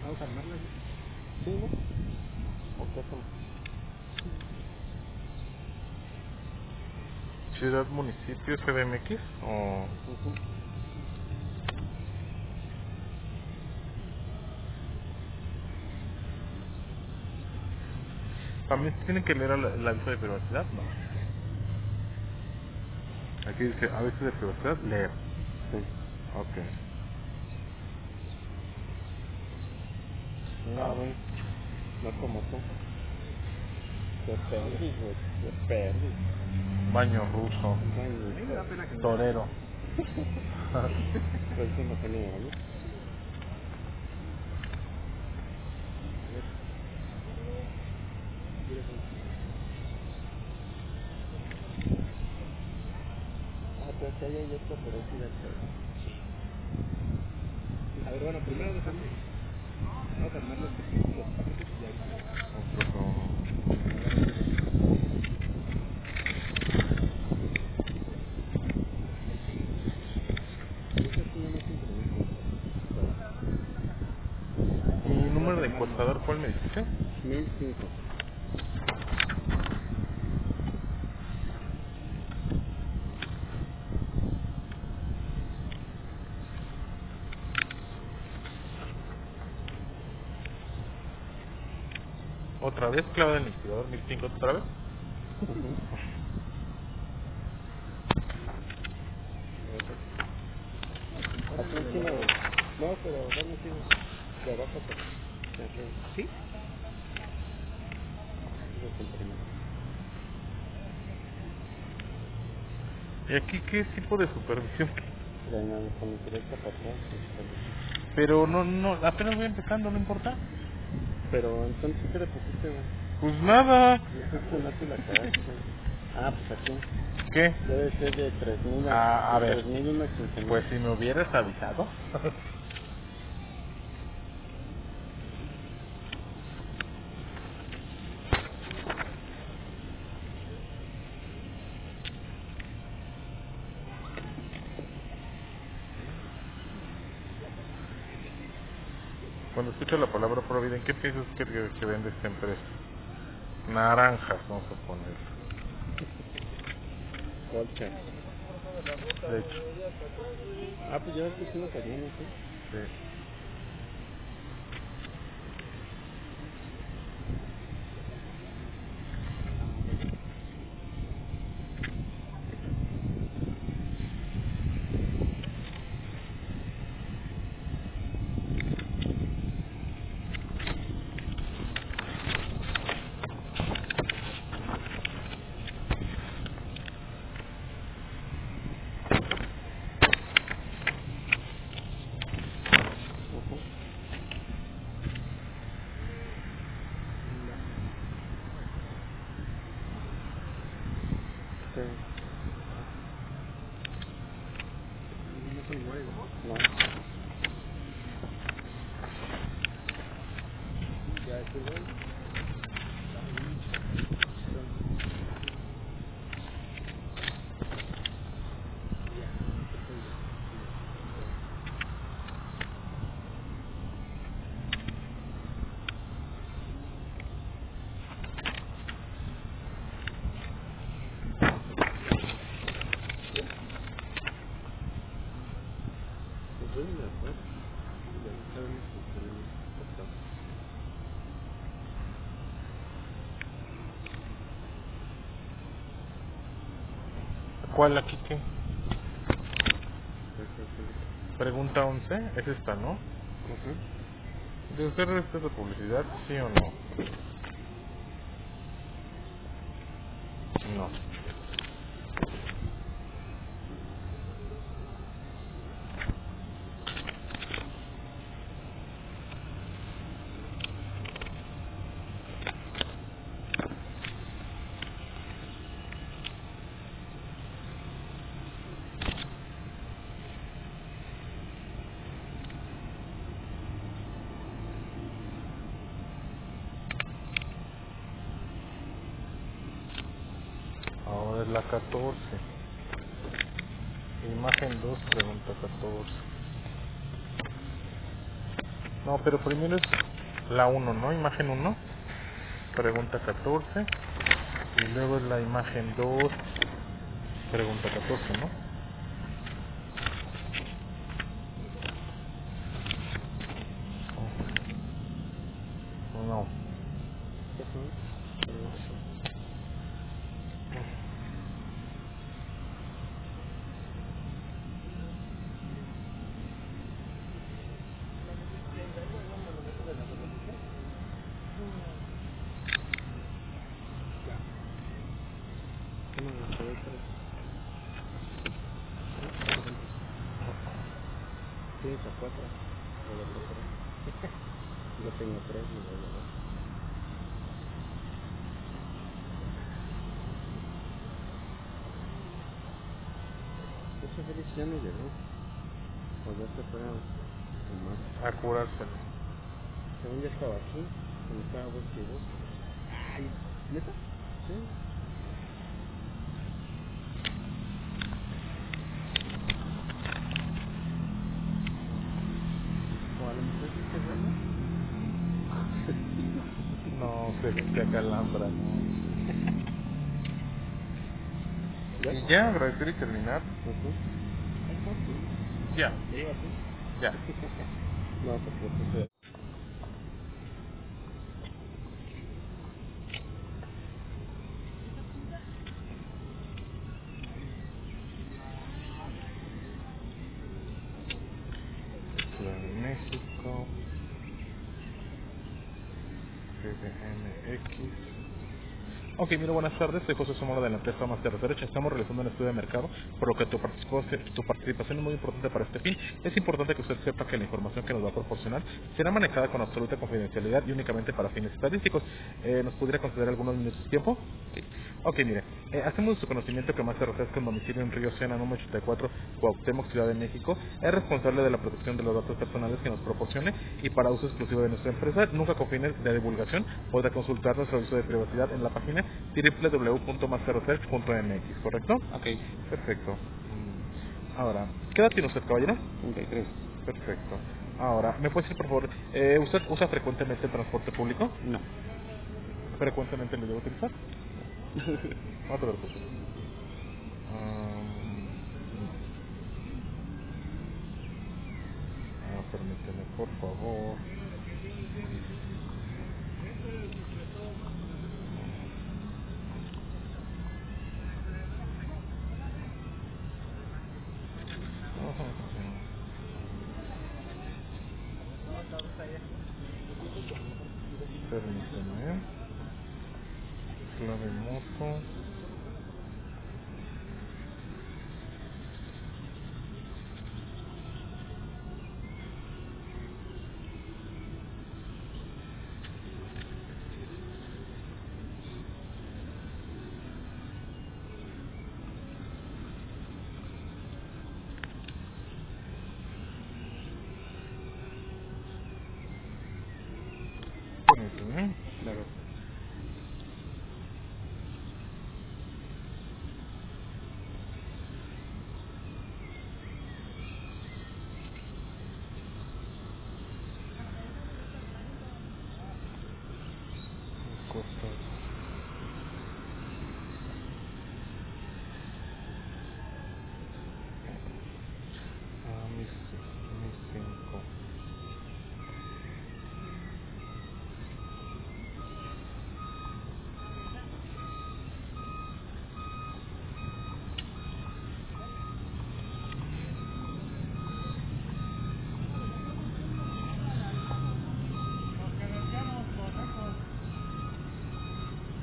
Vamos a armarla. Sí, ¿no? ¿O qué hacemos? Ciudad, municipio, CDMX o... Ujú. También tienen que leer el aviso de privacidad, no. Aquí dice aviso de privacidad, leer. Sí. Ok. Mira, Ah, güey, no como tú. Qué perdis, güey. Qué perdis. baño ruso, Ay, mi me da pena que torero. pues eso no tenía, ¿no? Ah, pero si hay esto, pero sí de todo. A ver, bueno, primero déjame. Vamos a armar los paquetes y ya ahorita. Eso sí, no me siento bien. ¿Y Vamos número a de armarlo. encuestador cuál me dijiste? 1005. Otra vez, clave del liquidador 1005 otra vez. Aquí encima, güey. No, pero dame sí, de abajo para de arriba. ¿Sí? Eso es el primero. ¿Y aquí qué tipo de supervisión? La con directa para atrás. Pero no, apenas voy empezando, ¿no importa? Pero entonces, ¿qué le pusiste, güey? Pues nada. No te la cagaste. Ah, pues aquí. ¿Qué? Debe ser de 3000 a A ver, 3001 a 15000. pues si me hubieras avisado. Cuando escucho la palabra Providen, ¿qué piensas que vende esta empresa? Naranjas, vamos a poner. Colcha. De hecho, Ah, pues ya ves que sí nos harían, ¿sí? sí. Ajá. Sí. No son iguales, ¿no? No. Ya es igual. Pues yo ni me acuerdo. Ya no sabemos si tenemos cortado. ¿Cuál aquí qué? Pues así. Pregunta 11, es esta, ¿no? Ajá. ¿De usted respeta publicidad, sí o no? No. Ahora es la 14. Imagen 2, pregunta 14. No, pero primero es la uno, ¿no? Imagen uno, pregunta 14. Y luego es la imagen 2, pregunta 14, ¿no? No. Ajá. Ya. ¿Cómo me quedé tres? ¿Tienes a cuatro? ¿O de tres? Yo tengo tres, me voy a ver. Ese Félix ya no llegó. O ya se fue a más. A curárselo. Según ya estaba aquí, cuando estaba busque y busque. Ay, ¿neta? Sí. O a lo mejor sí se bueno. No, se acalambra, ¿no? ¿Ya? Y ya, agradecer y terminar. Ajá. Ajá, sí. Ya, ¿Ya iba así? ya. No, porque puse... Ciudad de México, CDMX. Ok, mira, buenas tardes. Soy José Somora de la empresa Master Research. Estamos realizando un estudio de mercado, por lo que tu participación es muy importante para este fin. Es importante que usted sepa que la información que nos va a proporcionar será manejada con absoluta confidencialidad y únicamente para fines estadísticos. ¿Nos pudiera conceder algunos minutos de tiempo? Sí. Ok, mire, hacemos de su conocimiento que Master Research, con domicilio en Río Sena, número 84, Cuauhtémoc, Ciudad de México, es responsable de la protección de los datos personales que nos proporcione y para uso exclusivo de nuestra empresa, nunca con fines de divulgación. Podrá consultar nuestro aviso de privacidad en la página www.masterresearch.mx, ¿correcto? Ok. Perfecto. Ahora, ¿qué edad tiene usted, caballero? 33. Perfecto. Ahora, ¿me puede decir, por favor, usted usa frecuentemente el transporte público? No. ¿Frecuentemente lo debe utilizar? No te preocupes. Permíteme, por favor. Permíteme. Clave moto.